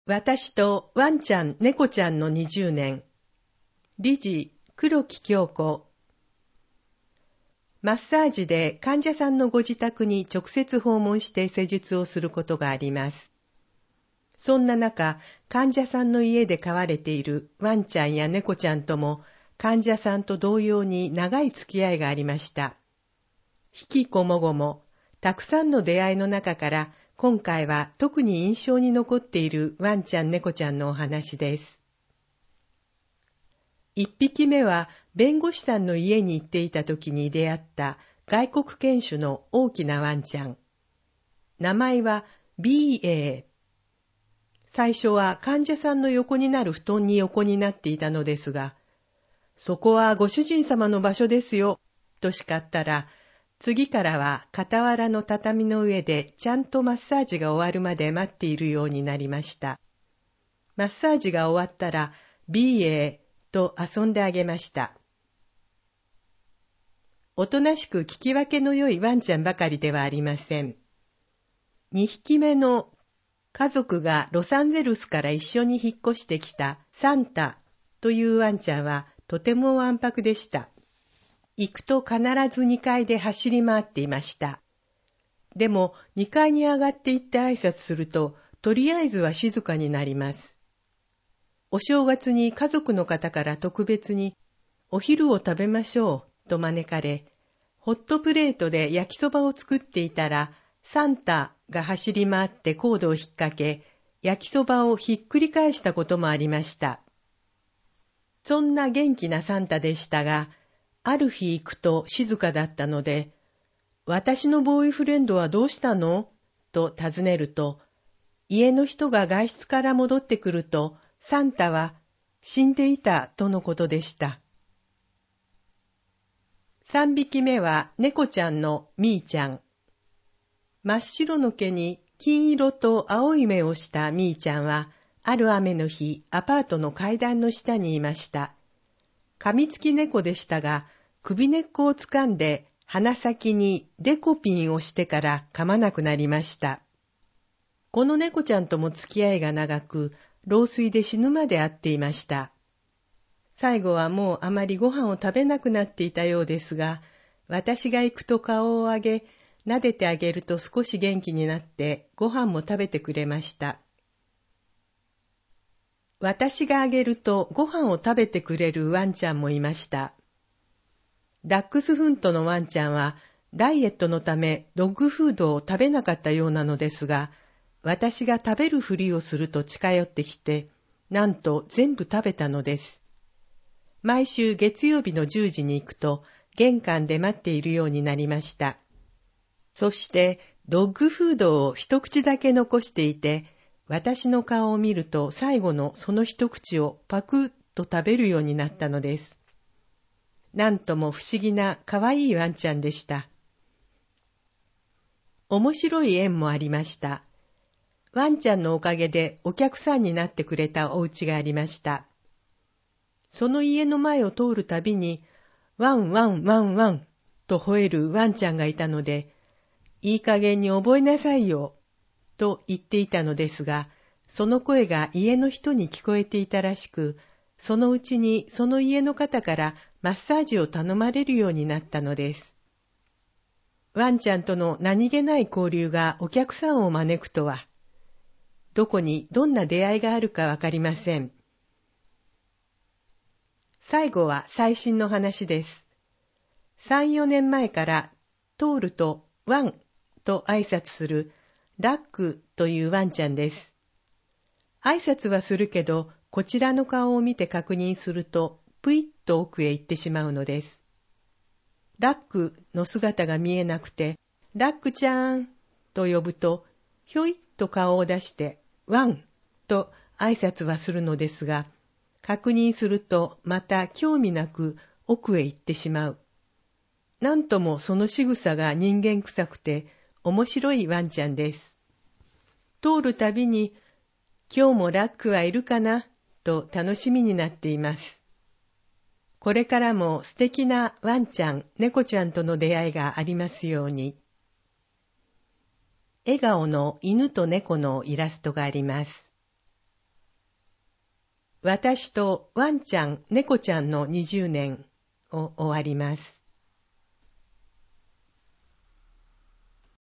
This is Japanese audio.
私とワンちゃん、猫ちゃんの20年。理事、黒木京子。マッサージで患者さんのご自宅に直接訪問して施術をすることがあります。そんな中、患者さんの家で飼われているワンちゃんや猫ちゃんとも患者さんと同様に長い付き合いがありました。引きこもごも、たくさんの出会いの中から今回は特に印象に残っているワンちゃん猫ちゃんのお話です。一匹目は弁護士さんの家に行っていた時に出会った外国犬種の大きなワンちゃん。名前は BA。最初は患者さんの横になる布団に横になっていたのですが、そこはご主人様の場所ですよ、と叱ったら、次からは傍らの畳の上でちゃんとマッサージが終わるまで待っているようになりました。マッサージが終わったら BA と遊んであげました。おとなしく聞き分けの良いワンちゃんばかりではありません。2匹目の家族がロサンゼルスから一緒に引っ越してきたサンタというワンちゃんはとてもわんぱくでした。行くと必ず2階で走り回っていました。でも2階に上がって行って挨拶すると、とりあえずは静かになります。お正月に家族の方から特別に、お昼を食べましょうと招かれ、ホットプレートで焼きそばを作っていたら、サンタが走り回ってコードを引っ掛け、焼きそばをひっくり返したこともありました。そんな元気なサンタでしたが、ある日行くと静かだったので、私のボーイフレンドはどうしたのと尋ねると、家の人が外出から戻ってくると、サンタは死んでいたとのことでした。3匹目は猫ちゃんのミーちゃん。真っ白の毛に金色と青い目をしたミーちゃんは、ある雨の日、アパートの階段の下にいました。噛みつき猫でしたが、首根っこをつかんで鼻先にデコピンをしてから噛まなくなりました。この猫ちゃんとも付き合いが長く、老衰で死ぬまで会っていました。最後はもうあまりご飯を食べなくなっていたようですが、私が行くと顔を上げ、撫でてあげると少し元気になってご飯も食べてくれました。私があげるとご飯を食べてくれるワンちゃんもいました。ダックスフントのワンちゃんはダイエットのためドッグフードを食べなかったようなのですが、私が食べるふりをすると近寄ってきて、なんと全部食べたのです。毎週月曜日の10時に行くと玄関で待っているようになりました。そしてドッグフードを一口だけ残していて、私の顔を見ると最後のその一口をパクッと食べるようになったのです。なんとも不思議な可愛いワンちゃんでした。面白い縁もありました。ワンちゃんのおかげでお客さんになってくれたお家がありました。その家の前を通るたびに、ワンワンワンワンと吠えるワンちゃんがいたので、いい加減に覚えなさいよ、と言っていたのですが、その声が家の人に聞こえていたらしく、そのうちにその家の方からマッサージを頼まれるようになったのです。ワンちゃんとの何気ない交流がお客さんを招くとは、どこにどんな出会いがあるかわかりません。最後は最新の話です。3、4年前から通るとワンと挨拶するラックというワンちゃんです。挨拶はするけど、こちらの顔を見て確認すると、ぷいっと奥へ行ってしまうのです。ラックの姿が見えなくて、ラックちゃんと呼ぶと、ひょいっと顔を出して、ワンと挨拶はするのですが、確認するとまた興味なく奥へ行ってしまう。なんともその仕草が人間臭くて面白いワンちゃんです。通るたびに、今日もラックはいるかなと楽しみになっています。これからも素敵なワンちゃん、猫ちゃんとの出会いがありますように。笑顔の犬と猫のイラストがあります。 私とワンちゃん、猫ちゃんの20年を終わります。